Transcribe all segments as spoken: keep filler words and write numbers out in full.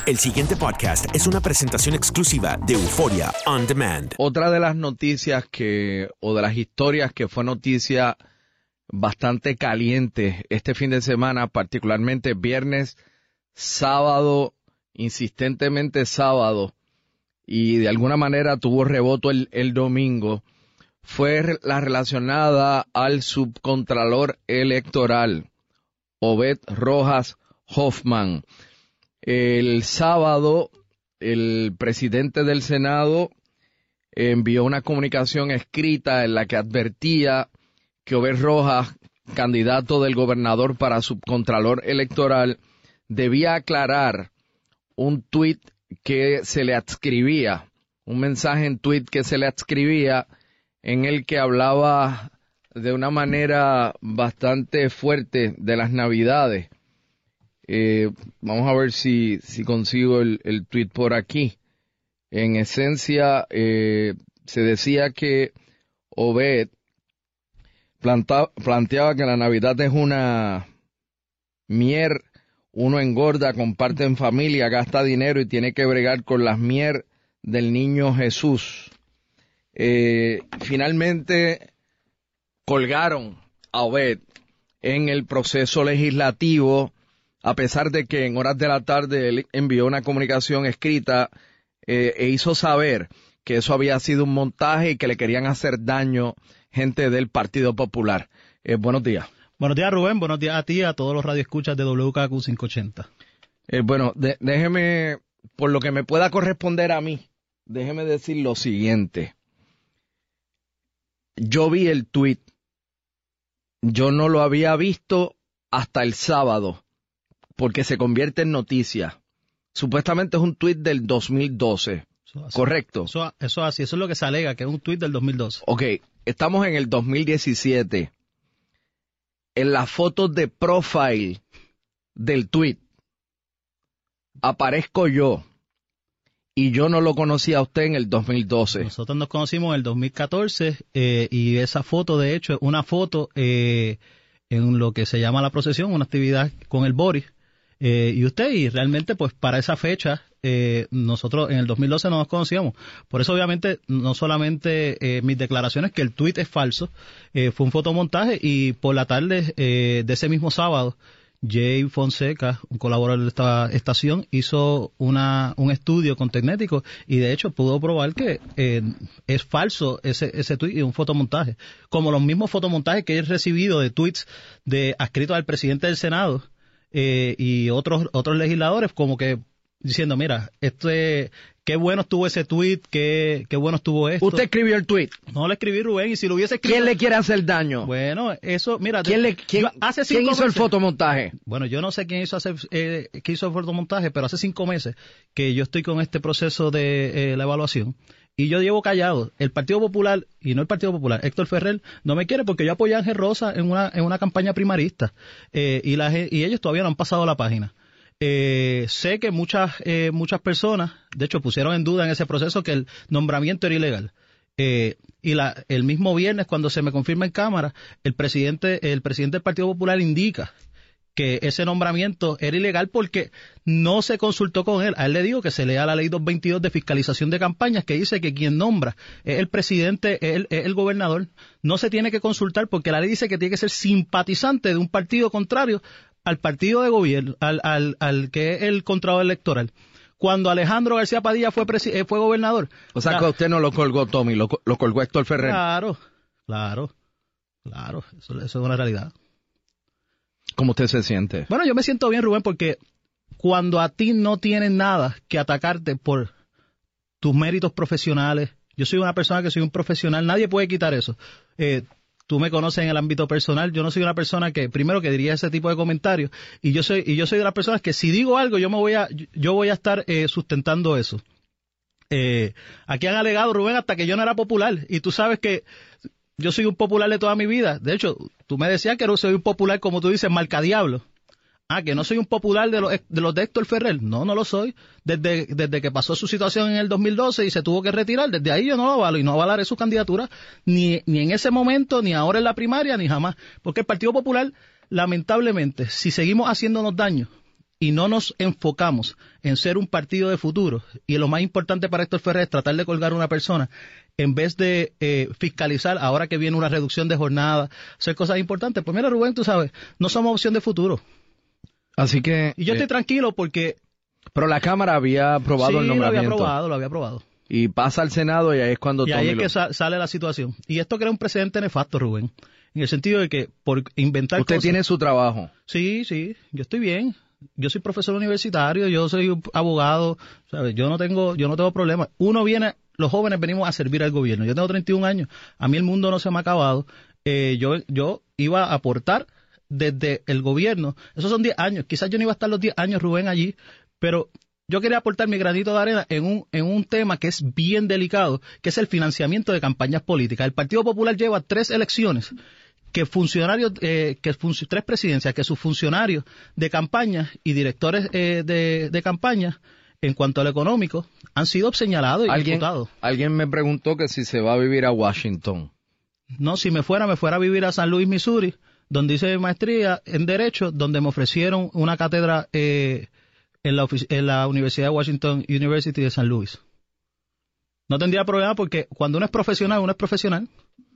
El siguiente podcast es una presentación exclusiva de Euforia On Demand. Otra de las noticias que, o de las historias que fue noticia bastante caliente este fin de semana, particularmente viernes, sábado, insistentemente sábado, y de alguna manera tuvo rebote el, el domingo, fue la relacionada al subcontralor electoral, Obed Rojas Hoffman. El sábado, el presidente del Senado envió una comunicación escrita en la que advertía que Obed Rojas, candidato del gobernador para subcontralor electoral, debía aclarar un tuit que se le adscribía, un mensaje en tuit que se le adscribía en el que hablaba de una manera bastante fuerte de las Navidades. Eh, vamos a ver si, si consigo el, el tuit por aquí. En esencia, eh, se decía que Obed planta, planteaba que la Navidad es una mier, uno engorda, comparte en familia, gasta dinero y tiene que bregar con las mier del niño Jesús. Eh, finalmente colgaron a Obed en el proceso legislativo, a pesar de que en horas de la tarde él envió una comunicación escrita eh, e hizo saber que eso había sido un montaje y que le querían hacer daño gente del Partido Popular. Eh, buenos días. Buenos días, Rubén. Buenos días a ti y a todos los radioescuchas de W K Q quinientos ochenta. Eh, bueno, de, déjeme, por lo que me pueda corresponder a mí, déjeme decir lo siguiente. Yo vi el tuit. Yo no lo había visto hasta el sábado, porque se convierte en noticia. Supuestamente es un tuit del dos mil doce, eso ¿correcto? Eso, eso así, eso es lo que se alega, que es un tuit del dos mil doce. Ok, estamos en el dos mil diecisiete. En las fotos de profile del tuit aparezco yo, y yo no lo conocía a usted en el dos mil doce. Nosotros nos conocimos en el dos mil catorce, eh, y esa foto, de hecho, es una foto eh, en lo que se llama la procesión, una actividad con el Boris. Eh, y usted, y realmente, pues, para esa fecha, eh, nosotros en el dos mil doce no nos conocíamos. Por eso, obviamente, no solamente eh, mis declaraciones, que el tuit es falso, eh, fue un fotomontaje, y por la tarde eh, de ese mismo sábado, Jay Fonseca, un colaborador de esta estación, hizo una un estudio con Tecnético, y de hecho pudo probar que eh, es falso ese ese tuit y un fotomontaje. Como los mismos fotomontajes que he recibido de tuits de adscritos al presidente del Senado, Eh, y otros otros legisladores, como que diciendo, mira, este, qué bueno estuvo ese tuit, qué, qué bueno estuvo esto. ¿Usted escribió el tuit? No lo escribí, Rubén, y si lo hubiese escrito... ¿Quién le quiere hacer daño? Bueno, eso, mira... ¿Quién, le, quién, hace ¿quién hizo meses, el fotomontaje? Bueno, yo no sé quién hizo, hacer, eh, quién hizo el fotomontaje, pero hace cinco meses que yo estoy con este proceso de eh, la evaluación. Y yo llevo callado. El Partido Popular, y no el Partido Popular, Héctor Ferrer, no me quiere porque yo apoyé a Ángel Rosa en una en una campaña primarista. Eh, y, la, y ellos todavía no han pasado la página. Eh, sé que muchas eh, muchas personas, de hecho, pusieron en duda en ese proceso que el nombramiento era ilegal. Eh, y la, el mismo viernes, cuando se me confirma en Cámara, el presidente, el presidente del Partido Popular indica que ese nombramiento era ilegal porque no se consultó con él. A él le digo que se lea la ley doscientos veintidós de fiscalización de campañas, que dice que quien nombra es el presidente, es el, es el gobernador. No se tiene que consultar porque la ley dice que tiene que ser simpatizante de un partido contrario al partido de gobierno, al, al, al que es el contralor electoral. Cuando Alejandro García Padilla fue presi- fue gobernador. O sea, la, que usted no lo colgó Tommy, lo, lo colgó Héctor Ferrer. Claro, claro, claro, eso, eso es una realidad. ¿Cómo usted se siente? Bueno, yo me siento bien, Rubén, porque cuando a ti no tienen nada que atacarte por tus méritos profesionales, yo soy una persona que soy un profesional, nadie puede quitar eso. Eh, tú me conoces en el ámbito personal, yo no soy una persona que, primero, que diría ese tipo de comentarios, y yo soy y yo soy de las personas que si digo algo, yo me voy a yo voy a estar eh, sustentando eso. Eh, aquí han alegado, Rubén, hasta que yo no era popular, y tú sabes que yo soy un popular de toda mi vida. De hecho, tú me decías que no soy un popular, como tú dices, marcadiablo. Ah, que no soy un popular de los de, los de Héctor Ferrer. No, no lo soy. Desde, desde que pasó su situación en el dos mil doce y se tuvo que retirar, desde ahí yo no lo avalo y no avalaré su candidatura ni, ni en ese momento, ni ahora en la primaria, ni jamás. Porque el Partido Popular, lamentablemente, si seguimos haciéndonos daño y no nos enfocamos en ser un partido de futuro, y lo más importante para Héctor Ferrer es tratar de colgar a una persona, en vez de eh, fiscalizar ahora que viene una reducción de jornada, hacer cosas importantes, pues mira, Rubén, tú sabes, no somos opción de futuro. Así que... Y yo eh, estoy tranquilo porque... Pero la Cámara había aprobado sí, el nombramiento. lo había aprobado, lo había aprobado. Y pasa al Senado y ahí es cuando... Y ahí es que sa- sale la situación. Y esto crea un precedente nefasto, Rubén. En el sentido de que por inventar Usted cosas... tiene su trabajo. Sí, sí, yo estoy bien. Yo soy profesor universitario, yo soy abogado, ¿sabes? Yo no tengo, yo no tengo problemas. Uno viene, los jóvenes venimos a servir al gobierno. Yo tengo treinta y un años, a mí el mundo no se me ha acabado. Eh, yo, yo iba a aportar desde el gobierno. Esos son diez años. Quizás yo no iba a estar los diez años, Rubén, allí, pero yo quería aportar mi granito de arena en un, en un tema que es bien delicado, que es el financiamiento de campañas políticas. El Partido Popular lleva tres elecciones que funcionarios, eh, que fun- tres presidencias, que sus funcionarios de campaña y directores eh, de, de campaña, en cuanto a lo económico, han sido señalados y ¿Alguien, imputados. Alguien me preguntó que si se va a vivir a Washington. No, si me fuera, me fuera a vivir a San Luis, Missouri, donde hice maestría en Derecho, donde me ofrecieron una cátedra eh, en, la ofici- en la Universidad de Washington University de San Luis. No tendría problema porque cuando uno es profesional, uno es profesional.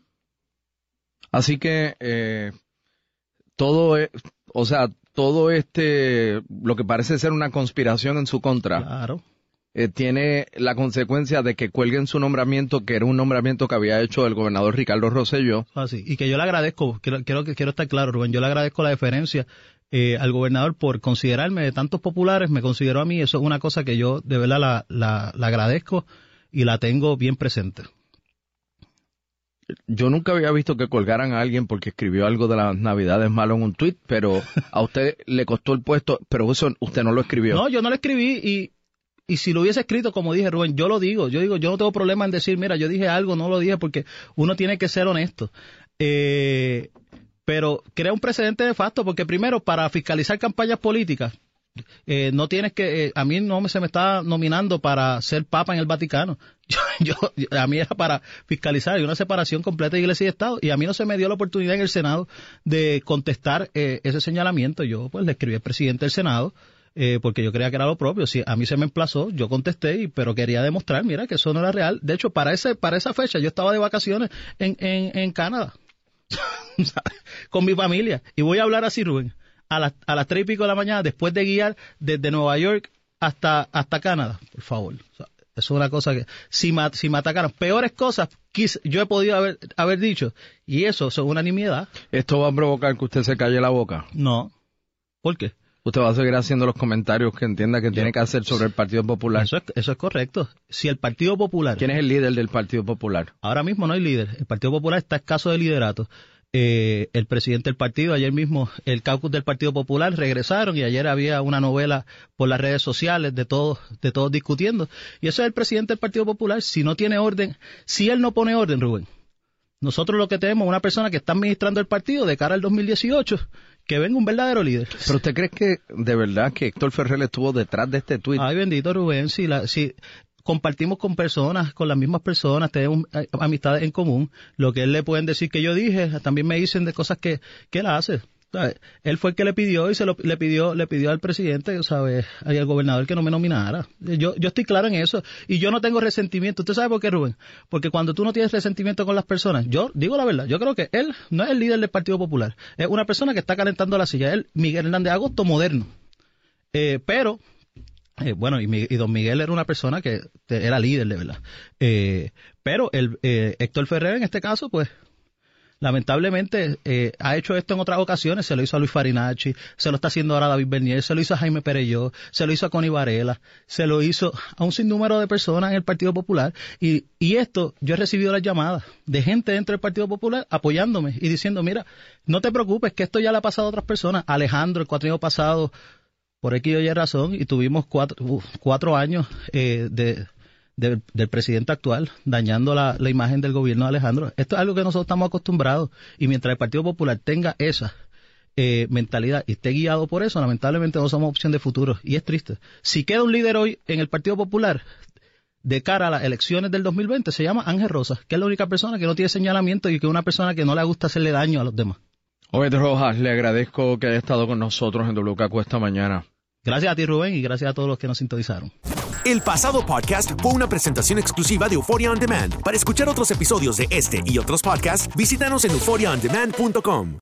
Así que eh, todo, es, o sea, todo este, lo que parece ser una conspiración en su contra, Claro. eh, tiene la consecuencia de que cuelguen su nombramiento, que era un nombramiento que había hecho el gobernador Ricardo Rosselló. Así, y que yo le agradezco, quiero, quiero, quiero estar claro, Rubén, yo le agradezco la deferencia eh, al gobernador por considerarme de tantos populares, me consideró a mí, eso es una cosa que yo de verdad la, la, la agradezco y la tengo bien presente. Yo nunca había visto que colgaran a alguien porque escribió algo de las Navidades malo en un tuit, pero a usted le costó el puesto, pero eso usted no lo escribió. No, yo no lo escribí y, y si lo hubiese escrito, como dije, Rubén, yo lo digo, yo digo, yo no tengo problema en decir, mira, yo dije algo, no lo dije, porque uno tiene que ser honesto. Eh, pero crea un precedente de facto, porque primero, para fiscalizar campañas políticas, Eh, no tienes que, eh, a mí no me, se me está nominando para ser papa en el Vaticano. Yo, yo, yo- a mí era para fiscalizar, hay una separación completa de Iglesia y Estado, y a mí no se me dio la oportunidad en el Senado de contestar eh, ese señalamiento. Yo pues le escribí al presidente del Senado, eh, porque yo creía que era lo propio. Si a mí se me emplazó, yo contesté, y, pero quería demostrar, mira, que eso no era real. De hecho, para ese, para esa fecha yo estaba de vacaciones en, en, en Canadá, con mi familia, y voy a hablar así, Rubén. A las, a las tres y pico de la mañana, después de guiar desde Nueva York hasta, hasta Canadá, por favor. O sea, eso es una cosa que, si me, si me atacaron, peores cosas quise, yo he podido haber, haber dicho, y eso es una nimiedad. ¿Esto va a provocar que usted se calle la boca? No. ¿Por qué? Usted va a seguir haciendo los comentarios que entienda que tiene que hacer sobre el Partido Popular. Eso es, eso es correcto. Si el Partido Popular... ¿Quién es el líder del Partido Popular? Ahora mismo no hay líder. El Partido Popular está escaso de liderato. Eh, el presidente del partido, ayer mismo el caucus del Partido Popular regresaron, y ayer había una novela por las redes sociales de todos, de todos discutiendo, y eso es el presidente del Partido Popular. Si no tiene orden, si él no pone orden, Rubén, nosotros lo que tenemos es una persona que está administrando el partido de cara al dos mil dieciocho, que venga un verdadero líder. ¿Pero usted cree que de verdad que Héctor Ferrer estuvo detrás de este tuit? Ay, bendito Rubén, si, la, si compartimos con personas, con las mismas personas, tenemos eh, amistades en común, lo que él le pueden decir que yo dije, también me dicen de cosas que, que él hace. ¿Sabe? Él fue el que le pidió y se lo le pidió le pidió al presidente, ¿sabe? Y al gobernador que no me nominara. Yo yo estoy claro en eso, y yo no tengo resentimiento. ¿Usted sabe por qué, Rubén? Porque cuando tú no tienes resentimiento con las personas, yo digo la verdad, yo creo que él no es el líder del Partido Popular, es una persona que está calentando la silla. Él, Miguel Hernández Agosto moderno. Eh, pero Eh, bueno, y, y don Miguel era una persona que te, era líder, de verdad. Eh, pero el eh, Héctor Ferrer, en este caso, pues, lamentablemente, eh, ha hecho esto en otras ocasiones. Se lo hizo a Luis Farinacci, se lo está haciendo ahora a David Bernier, se lo hizo a Jaime Perelló, se lo hizo a Connie Varela, se lo hizo a un sinnúmero de personas en el Partido Popular. Y, y esto, yo he recibido las llamadas de gente dentro del Partido Popular apoyándome y diciendo, mira, no te preocupes, que esto ya le ha pasado a otras personas. Alejandro, el cuatrienio pasado, por X o Y razón, y tuvimos cuatro, uh, cuatro años eh, de, de, del presidente actual dañando la, la imagen del gobierno de Alejandro. Esto es algo que nosotros estamos acostumbrados, y mientras el Partido Popular tenga esa eh, mentalidad y esté guiado por eso, lamentablemente no somos opción de futuro, y es triste. Si queda un líder hoy en el Partido Popular de cara a las elecciones del dos mil veinte, se llama Ángel Rosas, que es la única persona que no tiene señalamiento y que es una persona que no le gusta hacerle daño a los demás. Obed Rojas, le agradezco que haya estado con nosotros en W K Q esta mañana. Gracias a ti, Rubén, y gracias a todos los que nos sintonizaron. El pasado podcast fue una presentación exclusiva de Euphoria On Demand. Para escuchar otros episodios de este y otros podcasts, visítanos en euphoria on demand punto com.